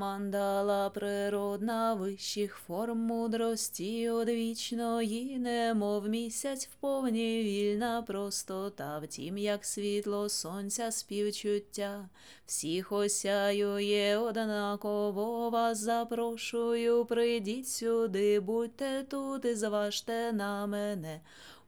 мандала природна вищих форм мудрості одвічної, немов місяць вповні вільна простота, втім, як світло сонця співчуття, всіх осяює однаково, вас запрошую, прийдіть сюди, будьте тут і зважте на мене.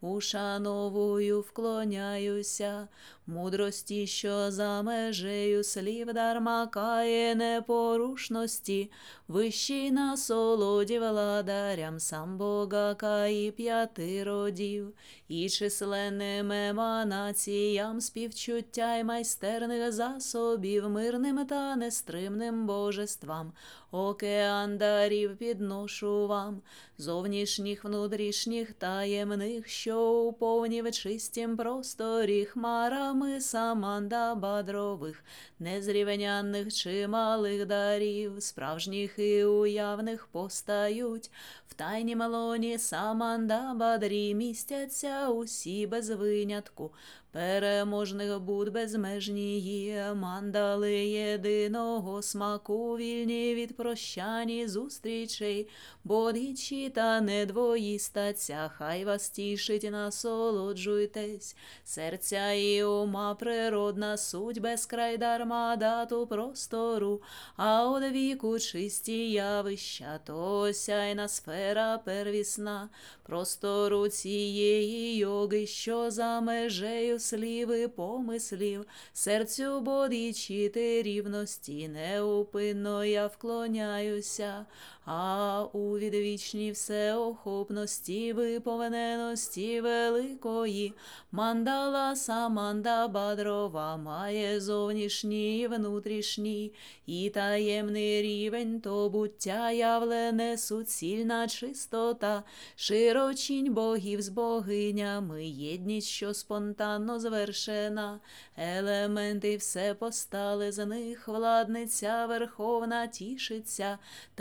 Ушановую, вклоняюся, мудрості, що за межею слів дарма кає непорушності, вищій насолоді владарям сам Бога кає 5 родів, і численним еманаціям співчуття й майстерних засобів, мирним та нестримним божествам, океан дарів підношу вам, зовнішніх, внутрішніх, таємних, що у повні чистім просторі хмарами саманда бадрових, незрівняних чималих дарів, справжніх і уявних постають, в тайнім лоні саманда бадрі містяться усі без винятку, переможних буд безмежнії, мандали єдиного смаку, вільні від прощань і зустрічей, бодичі та недвоїстаться, хай вас тішить, насолоджуйтесь, серця і ума природна суть, безкрай дарма дату простору, а од віку чисті явища, то осяйна сфера первісна, простору цієї йоги, що за межею слів і помислів, серцю бодичі ти рівності, неупинно я вклоняюся, а у відвічній всеохопності, виповненості великої, мандала саманда бадрова має зовнішній і внутрішній, і таємний рівень то буття явлене суцільна чистота, широчінь богів з богинями, єдність, що спонтанно звершена, елементи все постали з них, владниця верховна тішиться,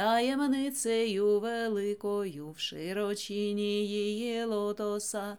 таємницею великою в широчині її лотоса,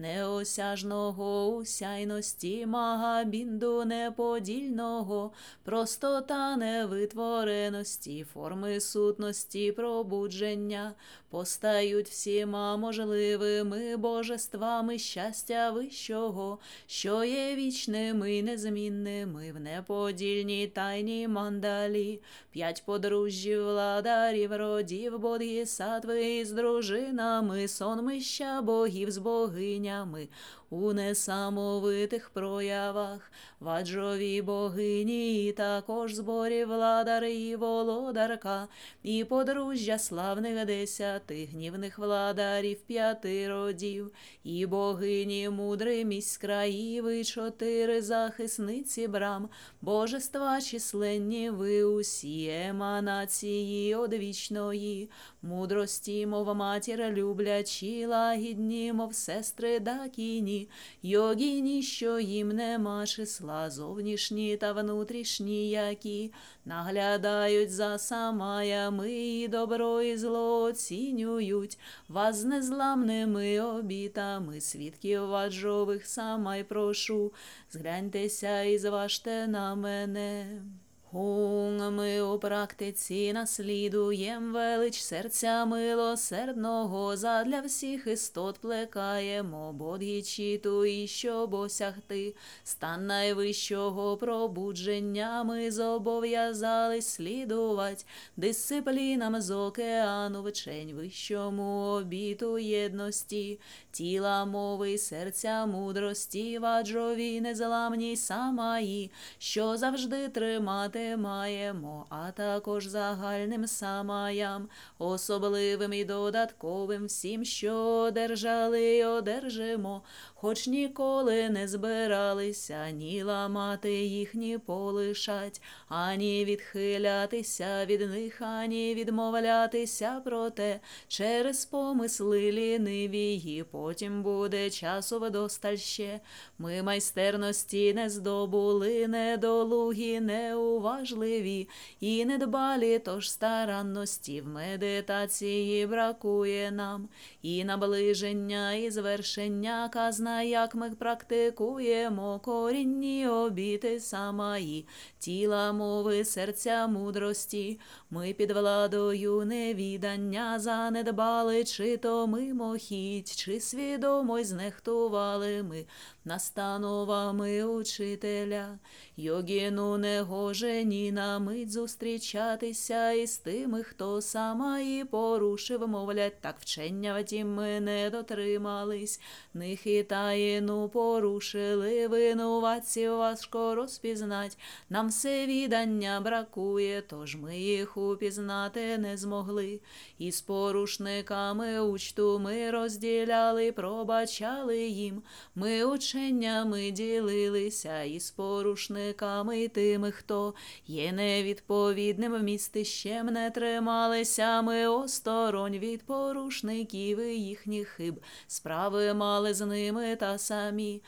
неосяжного усяйності, магабінду неподільного, простота невитвореності, форми сутності пробудження, постають всіма можливими божествами щастя вищого, що є вічними й незмінними в неподільній тайній мандалі, 5 подружжів владарів родів, бодгісаттви з дружинами, сонмища богів з богинями, у несамовитих проявах, ваджрові богині, і також зборів владар і володарка, і подружжя славних 10 гнівних владарів 5 родів, і богині мудрі місь країв, і 4 захисниці брам, божества численні ви усі, еманації одвічної, мудрості, мов матір люблячі, лагідні, мов сестри дакіні, йогіні, що їм нема числа, зовнішні та внутрішні, які наглядають за самаями, і добро і зло оцінюють, вас з незламними обітами, свідків ваджових самай прошу, згляньтеся і зважте на мене. Ми у практиці наслідуєм велич серця милосердного, задля всіх істот плекаємо бодгічіту, і щоб осягти стан найвищого пробудження, ми зобов'язались слідувать дисциплінам з океану вчень вищому обіту єдності, тіла, мови, серця, мудрості, ваджові незламній самаї, що завжди тримати маємо, а також загальним самаям, особливим і додатковим всім, що одержали й одержимо, хоч ніколи не збиралися ні ламати їх, ні полишать, ані відхилятися від них, ані відмовлятися, проте через помисли ліниві потім буде часу вдосталь ще. Ми майстерності не здобули, недолугі, неуважливі і недбалі, тож старанності в медитації бракує нам. І наближення, і звершення, казна, як ми практикуємо, корінні обіти самаї, тіла, мови, серця, мудрості. Ми під владою невідання занедбали, чи то мимохідь, чи свідомо й знехтували ми настановами учителя. Йогіну негоже ні на мить зустрічатися із тими, хто самаї порушив, мовлять, так вчення, втім ми не дотримались. Них і таїну порушили, винуватців важко розпізнать. Нам все відання бракує, тож ми їх упізнати не змогли. І з порушниками учту ми розділяли, пробачали їм. Ми ученнями ділилися і з порушниками тими, хто є невідповідним вмістищем, не трималися ми осторонь від порушників і їхніх хиб. Справи мали з ними та самі,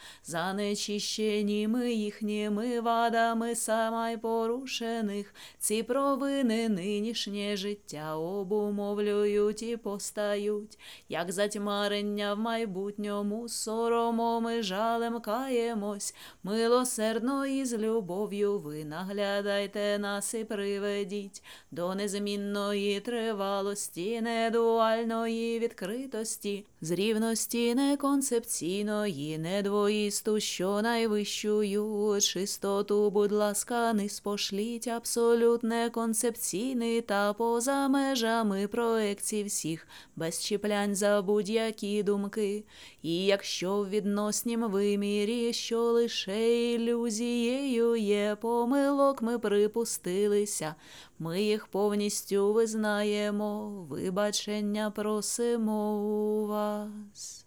занечищені ми їхніми вадами самай порушених. Ці провини нинішнє життя обумовлюють і постають, як затьмарення в майбутньому, соромом і жалем каємось. Милосердно і з любов'ю ви наглядайте нас і приведіть до незмінної тривалості, недуальної відкритості, з рівності неконцепційної, недвоїсту, що найвищую чистоту, будь ласка, не спошліть, абсолютне концепційний та поза межами проекцій всіх, без чіплянь за будь-які думки. І якщо в відноснім вимірі, що лише ілюзією є, помилок ми припустилися, ми їх повністю визнаємо, вибачення просимо у вас.